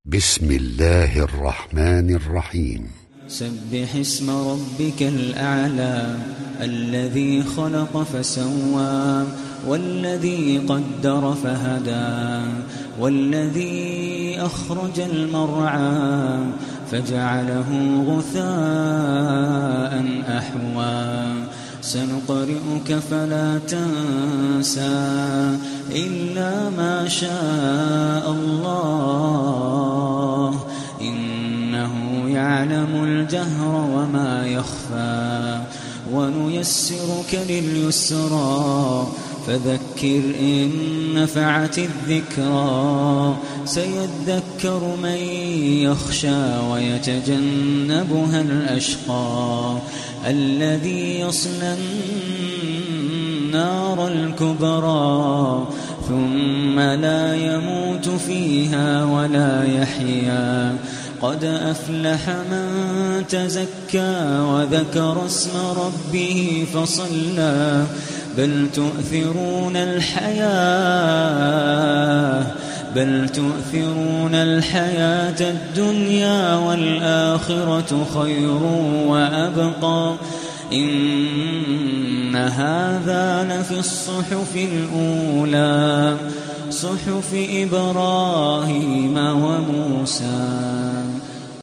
بسم الله الرحمن الرحيم. سبح اسم ربك الأعلى الذي خلق فسوى والذي قدر فهدى والذي أخرج المرعى فجعله غثاء أحوى سنقرئك فلا تنسى إلا ما شاء الله إنه يعلم الجهر وما يخفى ونيسرك لليسرى فذكر إن نفعت الذكرى سيذكر من يخشى ويتجنبها الأشقى الذي يصلى النار الكبرى ثم لا يموت فيها ولا يحيا قد أفلح من تزكى وذكر اسم ربه فصلى بل تؤثرون الحياة الدنيا والآخرة خير وأبقى إن هذا لفي الصحف الأولى صحف إبراهيم وموسى.